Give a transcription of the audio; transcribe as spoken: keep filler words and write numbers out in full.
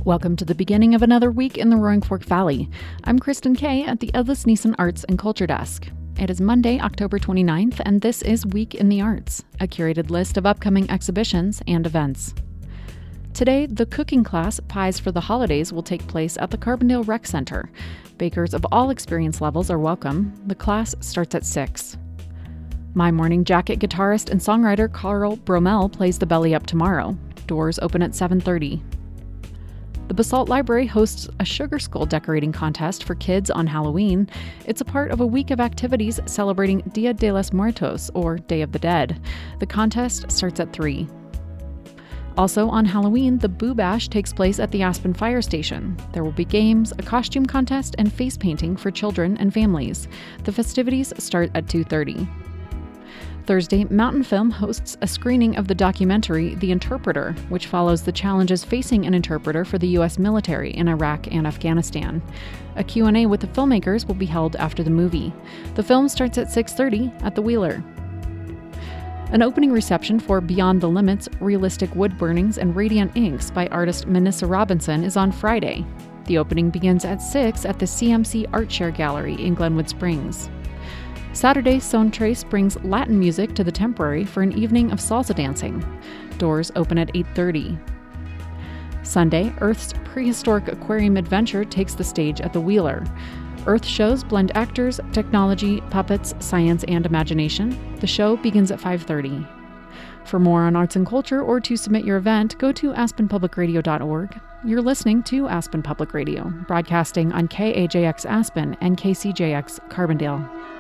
Welcome to the beginning of another week in the Roaring Fork Valley. I'm Kristen Kay at the Edlis Neeson Arts and Culture Desk. It is Monday, October twenty-ninth, and this is Week in the Arts, a curated list of upcoming exhibitions and events. Today, the cooking class Pies for the Holidays will take place at the Carbondale Rec Center. Bakers of all experience levels are welcome. The class starts at six. My Morning Jacket guitarist and songwriter Carl Bromell plays the Belly Up tomorrow. Doors open at seven thirty. The Basalt Library hosts a Sugar Skull decorating contest for kids on Halloween. It's a part of a week of activities celebrating Dia de los Muertos, or Day of the Dead. The contest starts at three. Also on Halloween, the Boo Bash takes place at the Aspen Fire Station. There will be games, a costume contest, and face painting for children and families. The festivities start at two thirty. Thursday, Mountain Film hosts a screening of the documentary The Interpreter, which follows the challenges facing an interpreter for the U S military in Iraq and Afghanistan. A Q and A with the filmmakers will be held after the movie. The film starts at six thirty at the Wheeler. An opening reception for Beyond the Limits, Realistic Wood Burnings, and Radiant Inks by artist Manissa Robinson is on Friday. The opening begins at six at the C M C Art Share Gallery in Glenwood Springs. Saturday, Son Tres brings Latin music to the Temporary for an evening of salsa dancing. Doors open at eight thirty. Sunday, Earth's Prehistoric Aquarium Adventure takes the stage at the Wheeler. Earth shows blend actors, technology, puppets, science, and imagination. The show begins at five thirty. For more on arts and culture or to submit your event, go to aspen public radio dot org. You're listening to Aspen Public Radio, broadcasting on K A J X Aspen and K C J X Carbondale.